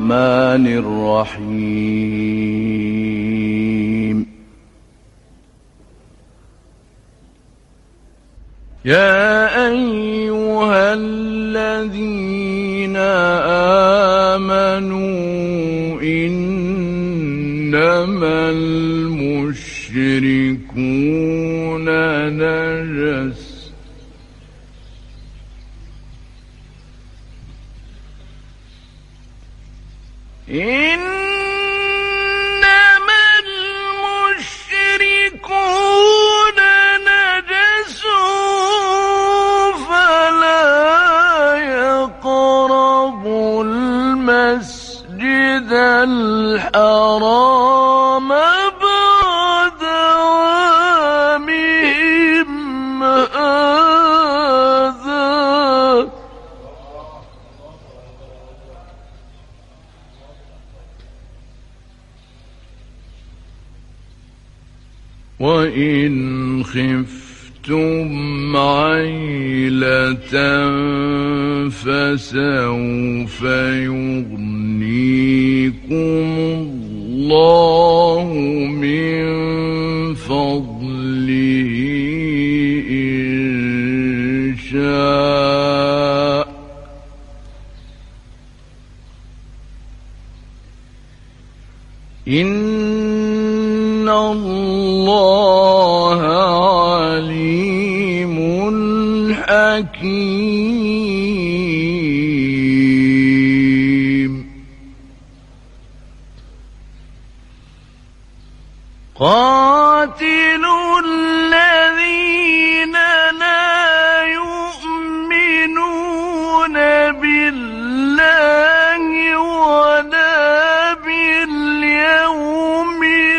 الرحمن الرحيم. يا أيها الذين آمنوا إنما المشركون نجس إنما المشركون نجس فلا يقربوا المسجد الحرام بعد عامهم هذا وإن خفتم عيلة فسوف يغنيكم الله من فضله إن شاء إن الله عليم حكيم. قاتلوا الذين لا يؤمنون بالله ولا باليوم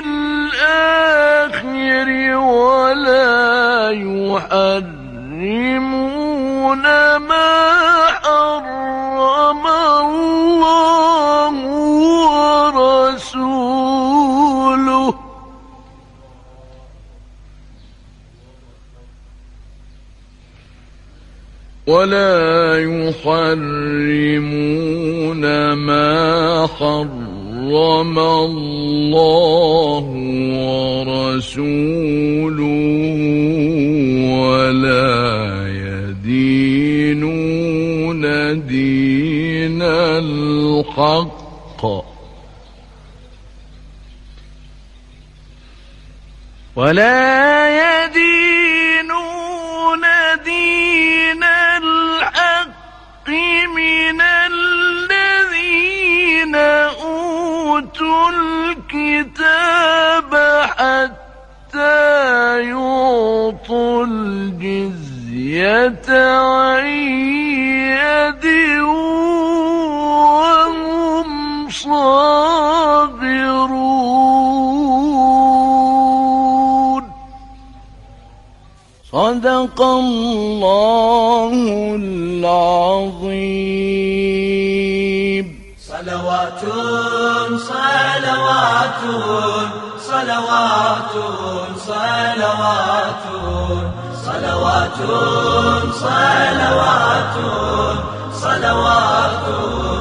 الآخر ولا يحرمون ما حرم الله ورسوله ولا يحرمون ما حرم الله ورسوله ولا يدينون دين الحق من الذين أوتوا الكتاب حتى يعطوا الجزية عن يد وهم صاغرون. صدق الله العظيم. صلوات صلوات صلوات صلوات صلوات صلوات صلوات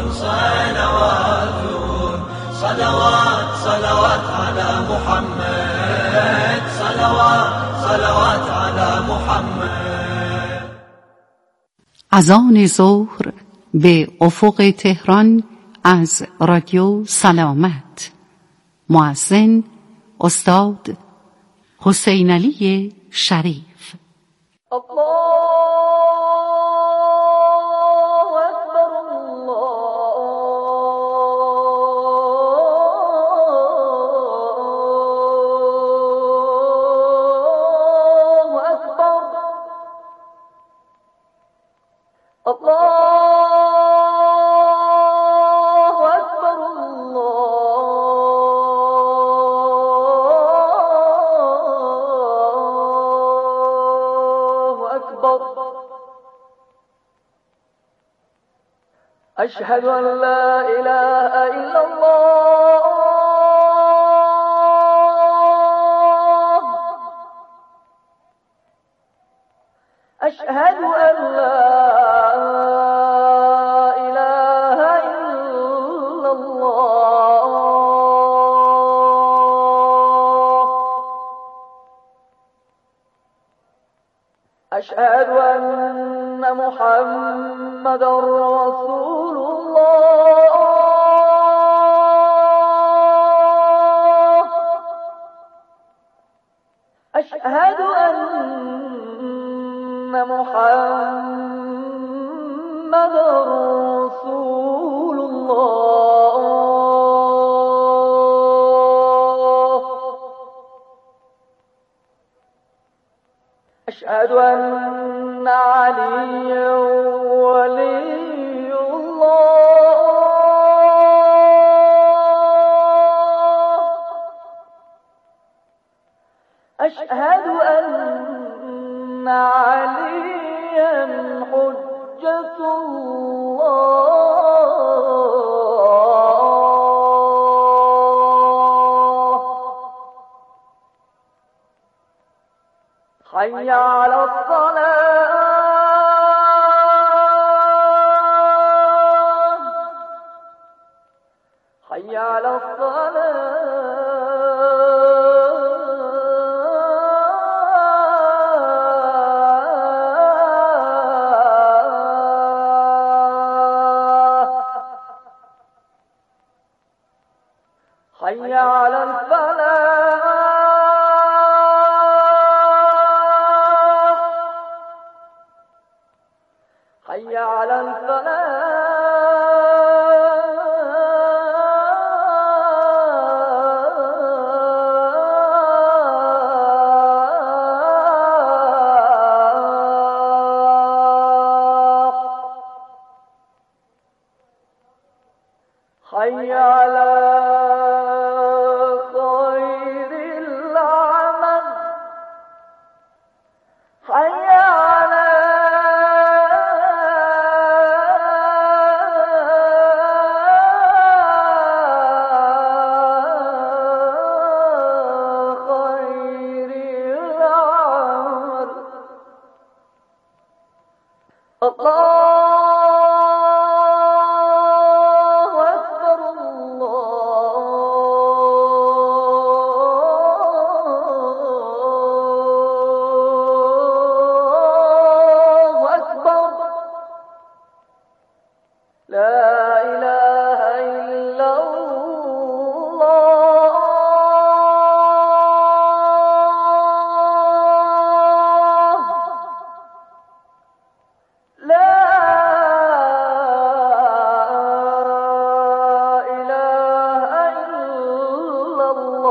صلوات صلوات على محمد صلوات على محمد. اذان ظهر به افق تهران از رادیو سلامت. مؤذن استاد حسین علی شریف. أشهد أن لا إله إلا الله. أشهد أن لا إله إلا الله أشهد أن محمد رسول الله أشهد أن محمد رسول الله أشهد أن عليا ولي الله أشهد أن عليا حجة الله حي على الصلاة حي على الصلاة حي على الفلاح حي على الفلاح حي على خير العمل حي على خير العمل الله أكبر الله أكبر لا إله إلا الله لا إله إلا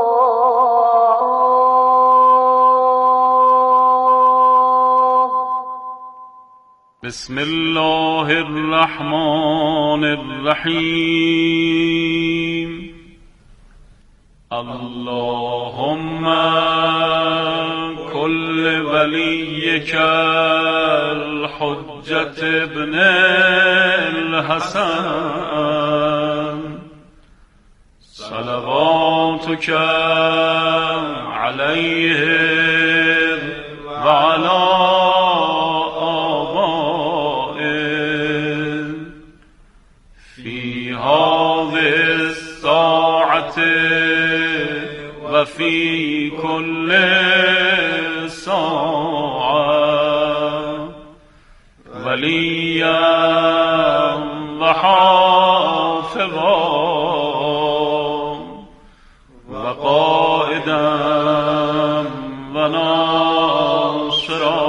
الله بسم الله الرحمن الرحيم اللهم كل وليك الحجة ابن الحسن صلواتك عليه وعلى آبائه في هذه الساعة وفي كل ساعة وليا وحافظا وقائدا وناصرا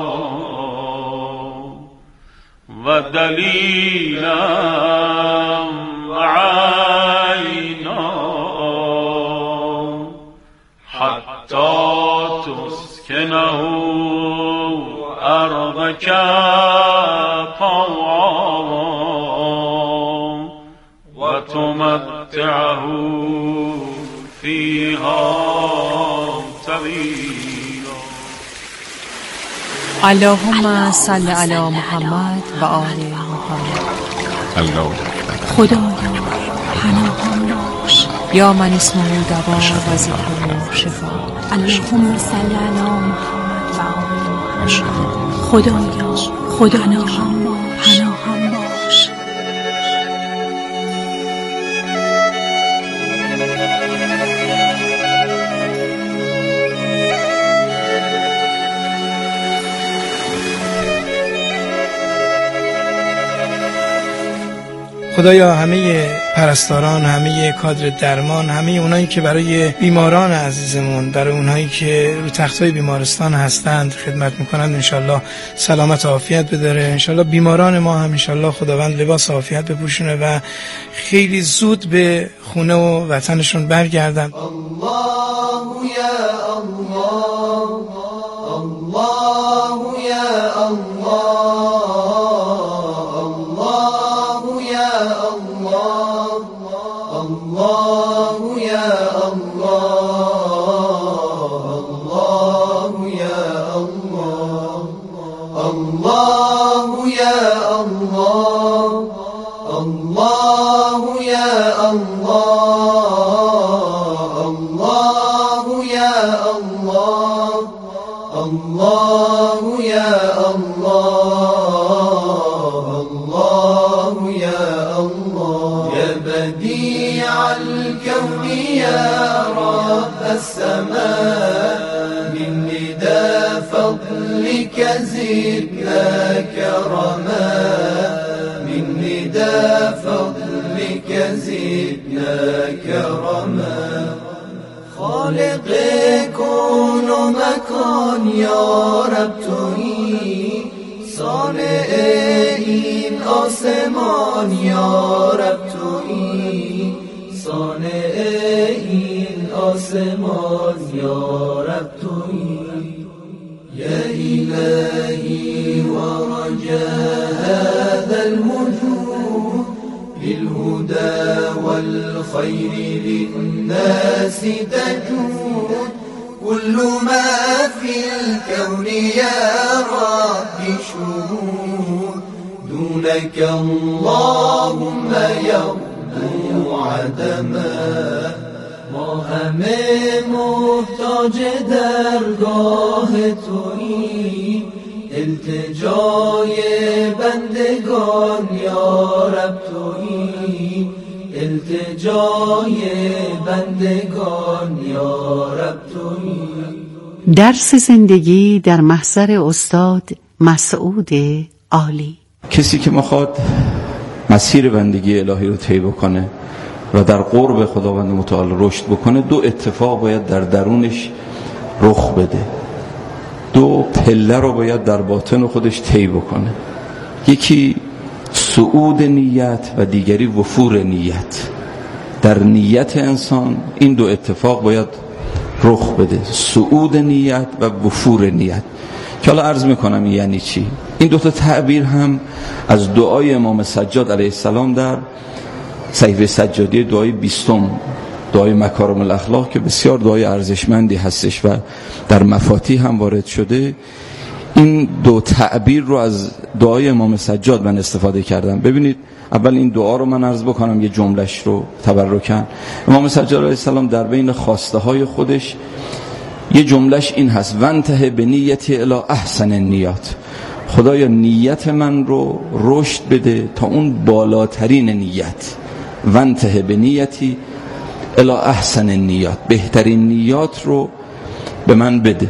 ودليلا وعينا حتى تسكنه أرضك طوعا وتمتعه فيها طويلا. اللهم صل على محمد و آل محمد. خدایا پناهم باش یا من اسمه دوا و ذکره شفا. اللهم صل علی محمد و آل محمد. خدایا پناهم باش. خدایا همه پرستاران، همه کادر درمان، همه اونایی که برای بیماران عزیزمون، برای اونایی که رو تختای بیمارستان هستند خدمت میکنند، انشالله سلامت و عافیت بداره. انشالله بیماران ما هم انشالله خداوند لباس عافیت بپوشونه و خیلی زود به خونه و وطنشون برگردن. الله یا الله، الله یا الله، الله یا الله، الله یا الله، الله یا الله، الله یا الله، الله یا الله، الله یا الله، الله یا الله، یا بدیع الكون یا رب السماء، من ندى فضلك زدنا كرما، من ندى فضلك زدنا كرما، خالق کون و مکان یا رب تویی، صانع این آسمان یا رب تویی، صانع این آسمان یا رب تویی، یا الهی و رجاء هذا الوجود بالهدى والخير للناس تجود، كل ما في الكون يا رب شهود، دونك اللهم يغدو عدما، ما همه محتاج درگاه تویی، التجای بندگان یا رب تویی، التجای بندگان یا رب تویی. درس زندگی در محضر استاد مسعود عالی. کسی که میخواد مسیر بندگی الهی رو طی بکنه و در قرب خداوند متعال رشد بکنه، دو اتفاق باید در درونش رخ بده، دو پله رو باید در باطن خودش طی بکنه. یکی صعود نیت و دیگری وفور نیت. در نیت انسان این دو اتفاق باید رخ بده، صعود نیت و وفور نیت، که حالا عرض میکنم یعنی چی. این دو تا تعبیر هم از دعای امام سجاد علیه السلام در صحیفه سجادی دعای 20، دعای مکارم الاخلاق، که بسیار دعای ارزشمندی هستش و در مفاتیح هم وارد شده. این دو تعبیر رو از دعای امام سجاد من استفاده کردم. ببینید اول این دعا رو من عرض بکنم، یه جملهش رو تبرکن. امام سجاد علیه السلام در بین خواسته های خودش یه جملهش این هست: وانتهی به نیتی الی احسن النیات. خدایا نیت من رو رشد بده تا اون بالاترین نیت. وانتهی به نیتی الی احسن النیات، بهترین نیات رو به من بده.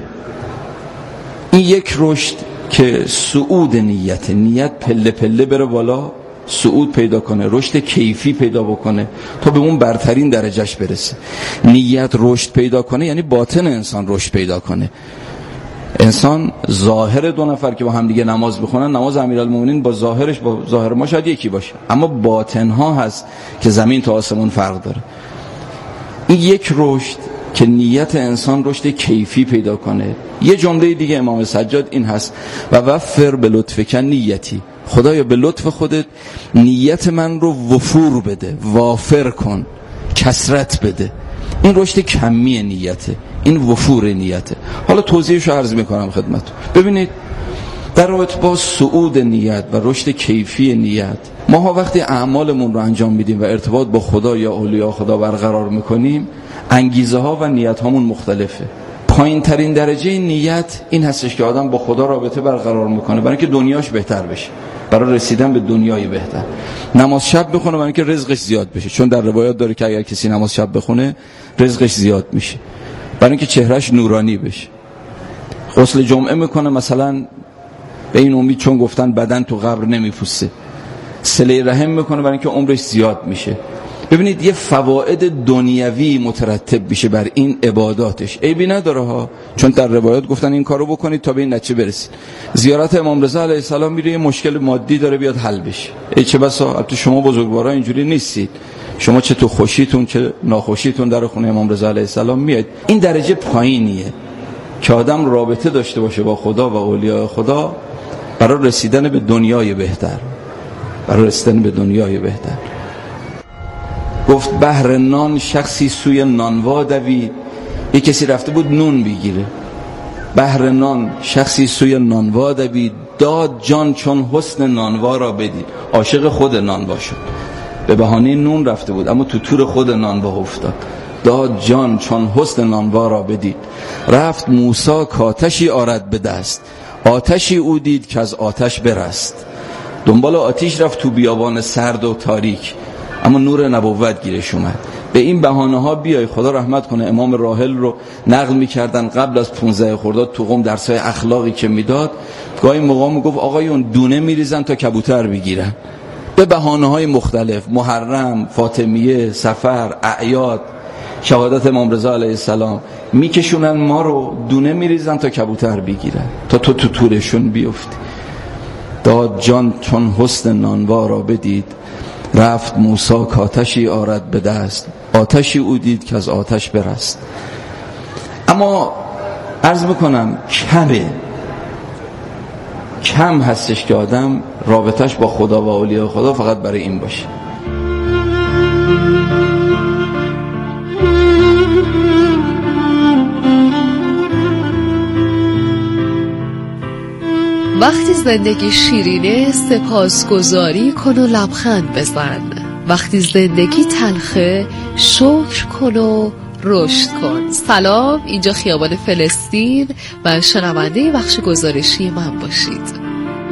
این یک رشد که صعود نیت پله پله بره بالا، صعود پیدا کنه، رشد کیفی پیدا بکنه تا به اون برترین درجهش برسه. نیت رشد پیدا کنه یعنی باطن انسان رشد پیدا کنه. انسان ظاهر دو نفر که با هم دیگه نماز بخونن، نماز امیرالمومنین با ظاهرش با ظاهر ما شاید یکی باشه، اما باطنها هست که زمین تا آسمون فرق داره. این یک رشد که نیت انسان رشد کیفی پیدا کنه. یه جمله دیگه امام سجاد این هست: و وفر به لطفک نیتی. خدایا به لطف خودت نیت من رو وفور بده، وافر کن، کثرت بده. این رشد کمی نیته، این وفور نیته. حالا توضیحش رو عرض میکنم خدمتتون. ببینید در رابطه با صعود نیت و رشد کیفی نیت، ما وقتی اعمالمون رو انجام میدیم و ارتباط با خدا یا اولیاء خدا برقرار میکنیم، انگیزه ها و نیت هامون مختلفه. پایین ترین درجه نیت این هستش که آدم با خدا رابطه برقرار میکنه برای اینکه دنیاش بهتر بشه، برای رسیدن به دنیای بهتر. نماز شب بخونه برای اینکه رزقش زیاد بشه، چون در روایات داره که اگر کسی نماز شب بخونه رزقش زیاد میشه، برای اینکه چهرهش نورانی بشه. غسل جمعه میکنه مثلا به این امید چون گفتن بدن تو قبر نمیپوسه، صله رحم میکنه برای اینکه عمرش زیاد میشه. ببینید یه فواید دنیوی مترتب میشه بر این عباداتش، عیبی نداره ها، چون در روایات گفتن این کارو بکنید تا به این نتیجه برسید. زیارت امام رضا علیه السلام میره، یه مشکل مادی داره بیاد حل بشه. ای چه بسا البته شما بزرگوارا اینجوری نیستید، شما چه تو خوشیتون چه ناخوشیتون در خونه امام رضا علیه السلام میاد. این درجه پایینیه که آدم رابطه داشته باشه با خدا و اولیاء خدا برای رسیدن به دنیای بهتر، برای رسیدن به دنیای بهتر. گفت بهر نان شخصی سوی نانوا دوید. یک کسی رفته بود نون بگیره، بهر نان شخصی سوی نانوا دوید، داد جان چون حسن نانوا را بدید. عاشق خود نانوا شد، به بهانه نون رفته بود اما تو تور خود نانوا افتاد. داد جان چون حسن نانوا را بدید. رفت موسی کاتشی آرد به دست، آتشی او دید که از آتش برست. دنبال آتش رفت تو بیابان سرد و تاریک، اما نور نبوت گیرش اومد. به این بهانه ها بیای، خدا رحمت کنه امام راحل رو نقل می‌کردن قبل از 15 خرداد تو قم درسای اخلاقی که میداد، گاهی موقع میگفت آقایون دونه میریزن تا کبوتر بگیرن، به بهانه‌های مختلف، محرم، فاطمیه، سفر، اعیاد، شهادت امام رضا علیه السلام، میکشونن ما رو دونه میریزن تا کبوتر بگیرن، تا تو تورشون بیفتی. داد جان چون حسن نانوا را بدید، رفت موسی کاتشی آرد به دست، آتشی او دید که از آتش برست. اما عرض میکنم کم هستش که آدم رابطش با خدا و اولیاء خدا فقط برای این باشه. وقتی زندگی شیرینه سپاسگزاری کن و لبخند بزن، وقتی زندگی تلخه شکر کن و رشد کن. سلام، اینجا خیابان فلسطین و شنونده بخش گزارشی من باشید.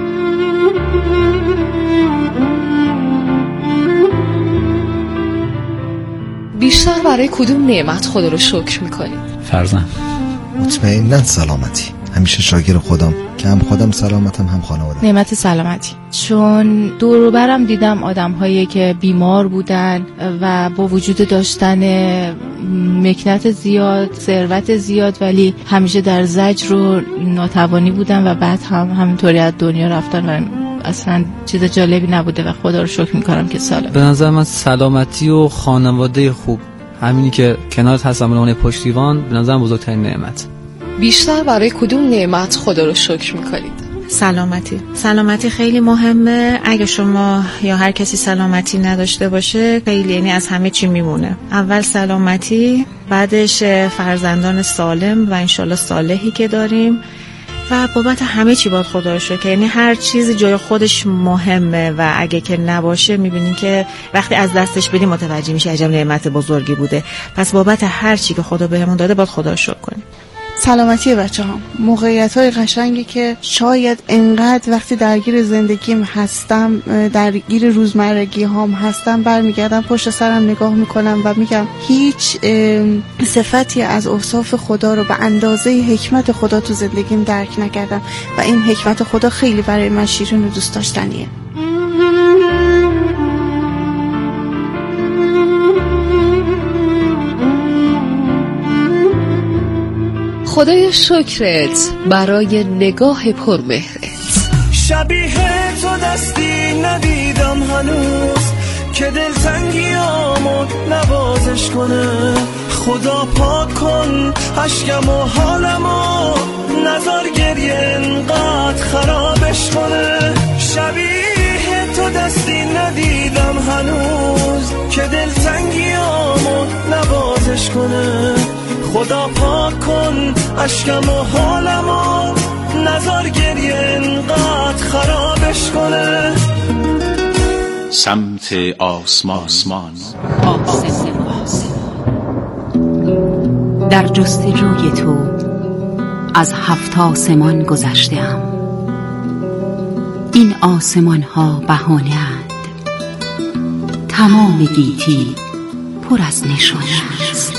بیشتر برای کدوم نعمت خدا رو شکر میکنید؟ فرزند. مطمئناً سلامتی. همیشه شاکر خودم که هم خودم سلامتم هم خانواده. نعمت سلامتی، چون دور و برم دیدم آدم هایی که بیمار بودن و با وجود داشتن مکنت زیاد، ثروت زیاد، ولی همیشه در زجر و ناتوانی بودن و بعد همینطوری از دنیا رفتن و اصلا چیز جالبی نبوده و خدا رو شکر میکنم که سالم. به نظر من سلامتی و خانواده خوب، همینی که کنارت هستم اون پشتیبان، به نظر من بزرگترین نعمت. بیشتر برای کدوم نعمت خدا رو شکر میکنید؟ سلامتی خیلی مهمه. اگه شما یا هر کسی سلامتی نداشته باشه خیلی، یعنی از همه چی میمونه. اول سلامتی، بعدش فرزندان سالم و انشالله صالحی که داریم و بابت همه چی باید خدا رو شکر. یعنی هر چیزی جای خودش مهمه و اگه که نباشه میبینین که وقتی از دستش بدیم متوجه میشه عجب نعمت بزرگی بوده. پس بابت هر چی که خدا بهمون داده باید خدا رو شکر کنیم. سلامتی بچه ها، موقعیت های قشنگی که شاید انقدر وقتی درگیر زندگیم هستم، درگیر روزمرگی هام هستم، برمیگردم پشت سرم نگاه میکنم و میگم هیچ صفتی از اوصاف خدا رو به اندازه حکمت خدا تو زندگیم درک نکردم و این حکمت خدا خیلی برای من شیرین و دوست داشتنیه. خدای شکرت برای نگاه پرمهرت. شبیه تو دستی ندیدم هنوز که دلتنگیامو نوازش کنه. خدا پاک کن عشقم و حالمو، نذار گریه انقدر خرابش کنه. شبیه تو دستی ندیدم هنوز که دلتنگیامو نوازش کنه. خدا پاک کن عشقم و حالمو، نذار گریه انقدر خرابش کنه. سمت آسمان در جستجوی تو از 7 آسمان گذشته‌ام. این آسمان ها بهانه اند، تمام گیتی پر از نشانه است.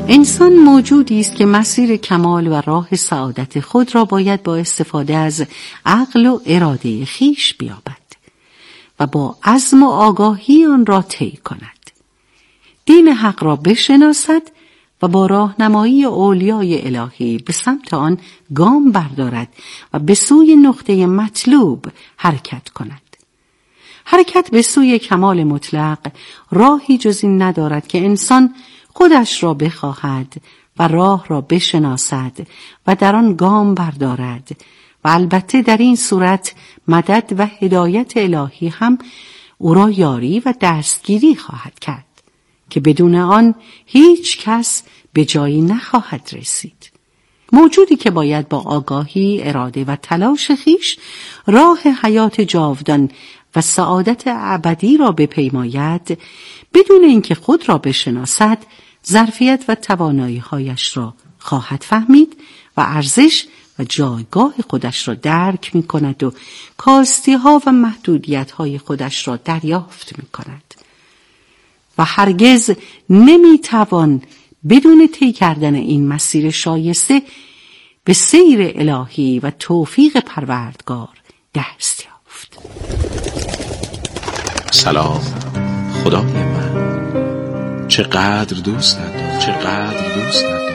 انسان موجودی است که مسیر کمال و راه سعادت خود را باید با استفاده از عقل و اراده خیش بیابد و با عزم و آگاهی آن را طی کند. دین حق را بشناسد و با راهنمایی اولیای الهی به سمت آن گام بردارد و به سوی نقطه مطلوب حرکت کند. حرکت به سوی کمال مطلق راهی جز این ندارد که انسان خودش را بخواهد و راه را بشناسد و در آن گام بردارد و البته در این صورت مدد و هدایت الهی هم او را یاری و دستگیری خواهد کرد که بدون آن هیچ کس به جایی نخواهد رسید. موجودی که باید با آگاهی، اراده و تلاش خیش راه حیات جاودان و سعادت ابدی را بپیماید، بدون اینکه خود را بشناسد، ظرفیت و توانایی‌هایش را خواهد فهمید و ارزش و جایگاه خودش را درک می کند و کاستی‌ها و محدودیت‌های خودش را دریافت می کند و هرگز نمی توان بدون طی کردن این مسیر شایسته به سیر الهی و توفیق پروردگار دست یافت. سلام خدای من، چقدر دوستت دارم، چقدر دوستت دارم.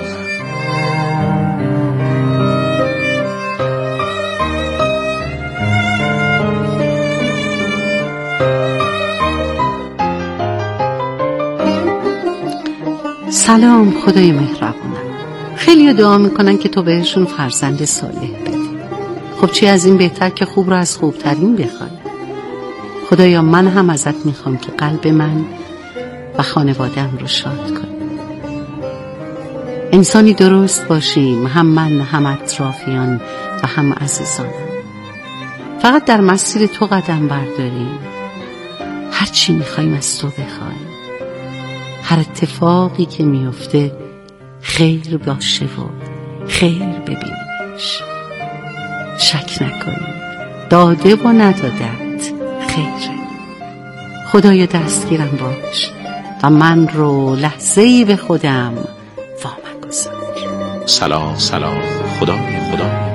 سلام خدای مهربانم. خیلی دعا میکنن که تو بهشون فرزند صالح بدی. خب چی از این بهتر که خوب رو از خوبترین بخوای. خدایا من هم ازت میخوام که قلب من و خانواده‌ام رو شاد کنی. انسانی درست باشیم، هم من هم اطرافیان و هم عزیزانم. فقط در مسیر تو قدم برداریم. هر چی میخوایم از تو بخوایم. هر اتفاقی که میفته خیر باشه و خیر ببینیش. شک نکنیم داده و ندادت خیره. خدایا دستگیرم باش و من رو لحظه‌ای به خودم وامگذار. سلام خدای من.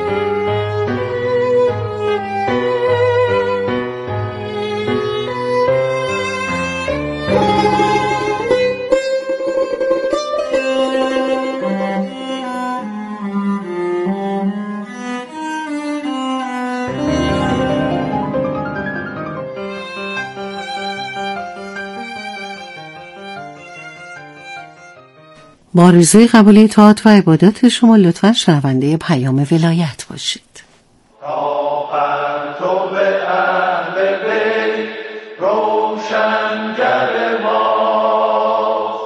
با آرزوی قبول اطاعت و عبادات شما لطفاً شنونده پیام ولایت باشید. تو به اهل بیت روشنگر ماست،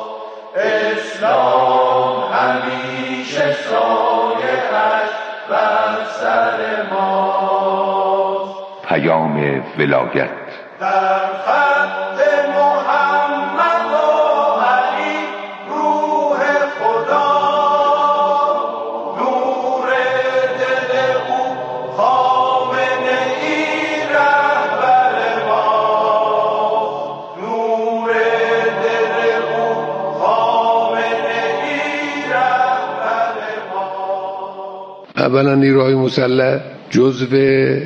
اسلام همیشه سایه‌اش بر سر ماست. پیام ولایت در خط محمد و علی روح خدا، نور دل او خامنه ای رهبر ما، نور دل او خامنه ای رهبر ما. اولا نیروهای مسلح جزو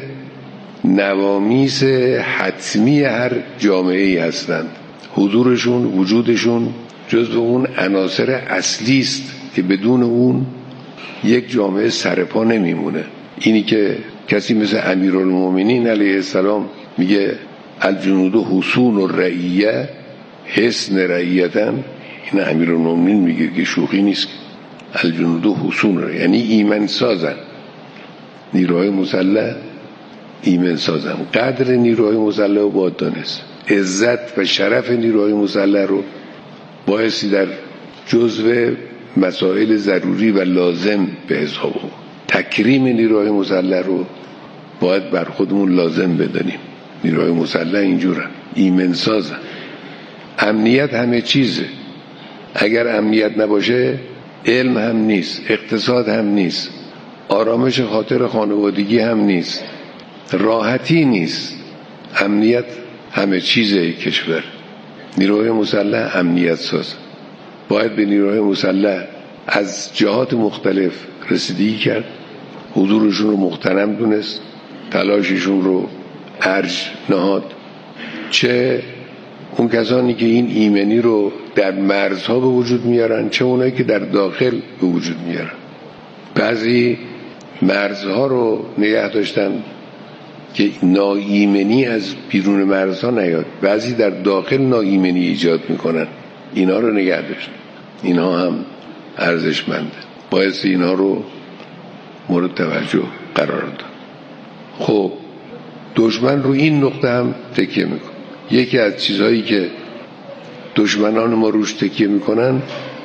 نوامیس حتمی هر جامعه ای هستند. حضورشون، وجودشون جزو اون عناصر اصلی است که بدون اون یک جامعه سرپا نمیمونه. اینی که کسی مثل امیرالمومنین علیه السلام میگه الجنود حصون الرعیه حصن رعیتن، این امیرالمومنین میگه که شوخی نیست. الجنود حصون یعنی ایمن سازن. نیروهای مسلح ایمن سازم. قدر نیروهای مسلح رو باید دانست. عزت و شرف نیروهای مسلح رو بایستی در جزو مسائل ضروری و لازم به حساب بود. تکریم نیروهای مسلح رو باید بر خودمون لازم بدانیم. نیروهای مسلح اینجورن، ایمن سازن. امنیت همه چیزه. اگر امنیت نباشه علم هم نیست، اقتصاد هم نیست، آرامش خاطر خانوادگی هم نیست، راحتی نیست. امنیت همه چیزه کشور. نیروهای مسلح امنیت ساز. باید به نیروهای مسلح از جهات مختلف رسیدگی کرد، حضورشون رو مغتنم دونست، تلاششون رو ارج نهاد. چه اون کسانی که این ایمنی رو در مرزها به وجود میارن، چه اونایی که در داخل به وجود میارن. بعضی مرزها رو نگه داشتن که ناایمنی از بیرون مرزها نیاد، بعضی در داخل ناایمنی ایجاد میکنن، اینا رو نگه داشتن. اینا هم ارزشمنده، باید اینا رو مورد توجه قرار داد. خب دشمن رو این نقطه هم تکیه میکنه. یکی از چیزهایی که دشمنان ما روش تکیه میکنن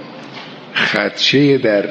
خدشه در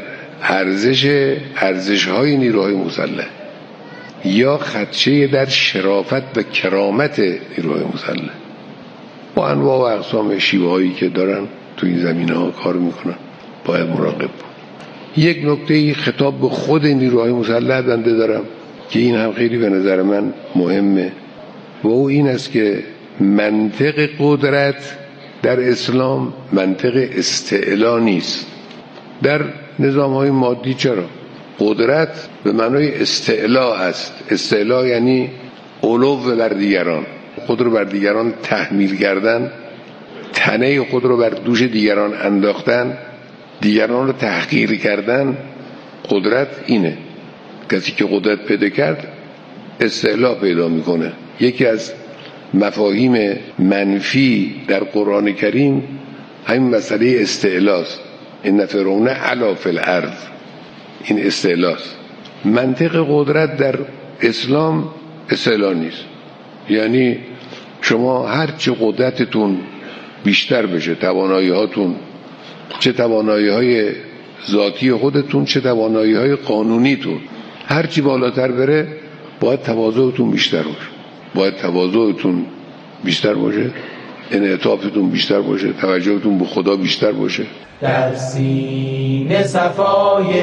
ارزش‌های نیروهای مسلح یا خدشه در شرافت و کرامت نیروهای مسلح. با انواع و اقسام شیوه‌هایی که دارن تو این زمینه‌ها کار میکنن، باید مراقب بود. یک نکته خطاب به خود نیروهای مسلح بنده دارم که این هم خیلی به نظر من مهمه و او این است که منطق قدرت در اسلام منطق استعلا نیست. در نظام‌های مادی چرا؟ قدرت به معنای استعلا است. استعلا یعنی علو بر دیگران، خود رو بر دیگران تحمیل کردن، تنه خود رو بر دوش دیگران انداختن، دیگران رو تحقیر کردن. قدرت اینه. کسی که قدرت پیدا کرد استعلا پیدا میکنه. یکی از مفاهیم منفی در قرآن کریم همین مسئله استعلاست. ان فرعون علا فی الارض، این استعلاست. منطق قدرت در اسلام استعلا نیست. یعنی شما هرچی قدرتتون بیشتر بشه، توانایی هاتون، چه توانایی های ذاتی خودتون چه توانایی های قانونیتون، هرچی بالاتر بره باید تواضعتون بیشتر باشه، باید تواضعتون بیشتر باشه، انعطافتون بیشتر باشه، توجهتون به خدا بیشتر باشه. در سینه صفای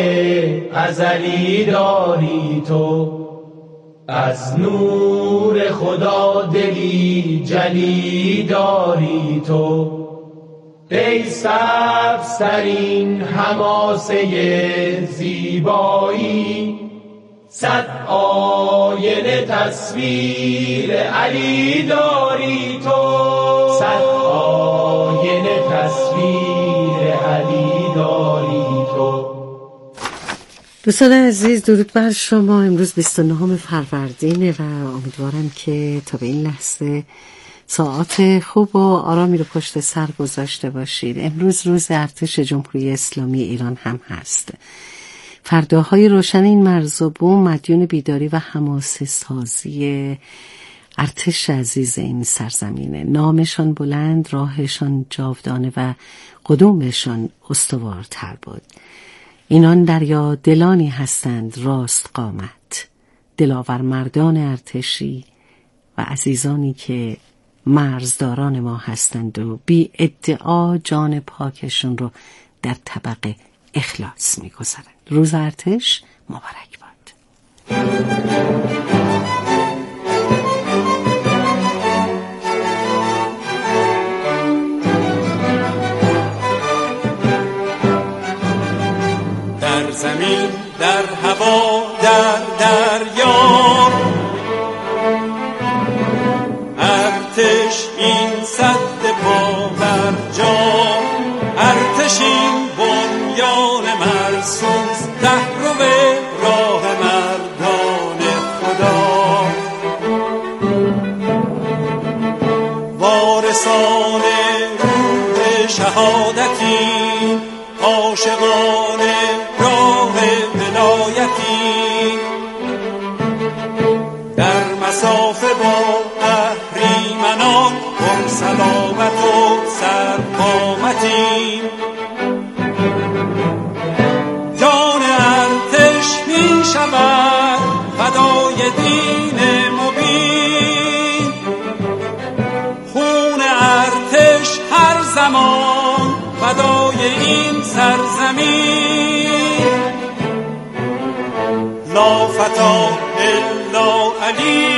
ازلی داری تو، از نور خدا دلی جلی داری تو. ای سبزترین حماسه زیبایی، صد آینه تصویر علی داری تو. صد آینه تصویر علی داری تو. دوستان عزیز، درود بر شما. امروز 29 فروردینه و امیدوارم که تا به این لحظه ساعات خوب و آرامی رو پشت سر گذاشته باشید. امروز روز ارتش جمهوری اسلامی ایران هم هست. فرداهای روشن این مرز و بوم مدیون بیداری و حماسه سازی ارتش عزیز این سرزمینه. نامشان بلند، راهشان جاودانه و قدومشان استوارتر بود. اینان دریا دلانی هستند راست قامت، دلاور مردان ارتشی و عزیزانی که مرزداران ما هستند و بی ادعا جان پاکشون رو در طبق اخلاص می‌گذارند. روز ارتش مبارک باد. در زمین، در هوا، در دریا، ارتش این سد پا بر جا، ارتش این بنیان مرسوز، رهرو راه مردان خدا. وارثان روح شهادتی، عاشقان راه ولایتی، در مسافه با اهریمنان پر صلابت و سرقامتی. جان ارتش می شود فدای دین مبین، خون ارتش هر زمان فدای این سرزمین. لا فتا